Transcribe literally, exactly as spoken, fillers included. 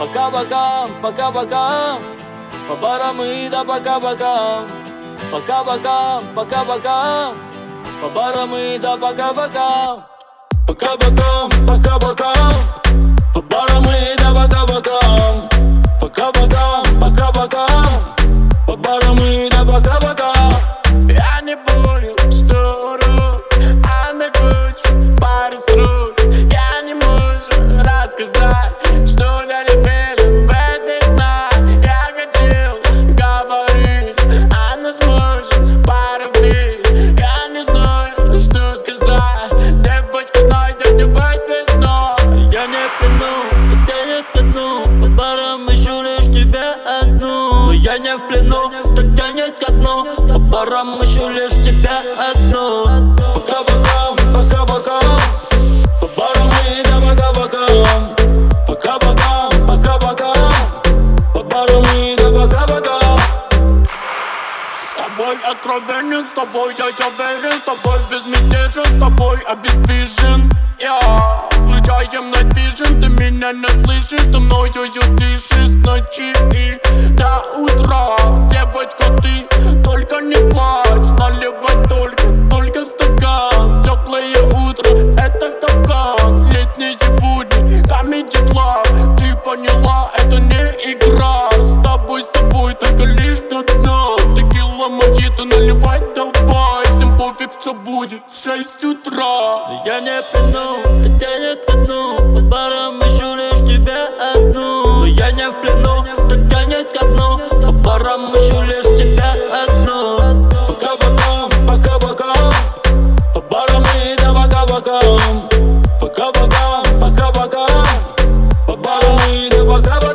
Пока-пока, пока-пока, по барам и да пока-пока. Пока-пока, пока-пока, по барам и да пока-пока. Пока-пока, пока-пока, по барам и да пока-пока. Пока-пока, пока-пока, по барам и да пока-пока. Я не понял, что рук, а на кучу пару строк. Я не могу рассказать, что для любили в этой сна. Я хотел говорить, она сможет порубить. Я не знаю, что сказать. Девочка, знай, где не быть без дна. Я не в плену, ты тянет ко дну. По барам ищу лишь тебя одну. Но я не в плену, так тянет ко дну. По барам ищу лишь тебя одну. Пока-пока, пока-пока, по барам и да пока-пока. Пока-пока, пока-пока, по барам и да пока-пока. С тобой откровенен, с тобой я уверен, с тобой безмятежен, с тобой обеспечен. Я включаем Night Vision, ты меня не слышишь, ты мною дышишь с ночи и до утра. Девочка, ты только не плачь, наливай только, только в стакан. Теплое утро, это капкан, летние будни, Comedy Club. Ты поняла, это не игра, с тобой, с тобой только лишь до дна. Текила, мохито, наливай давай, всем пофиг, что будет в шесть утра. Но я не в плену, ты тянет ко дну. По барам ищу лишь тебя одну. Но я не в плену, так тянет ко дну. По барам ищу лишь тебя одну. Пока-пока, пока-пока, по барам и да пока-пока. Пока-пока, пока-пока, по барам и да пока-пока.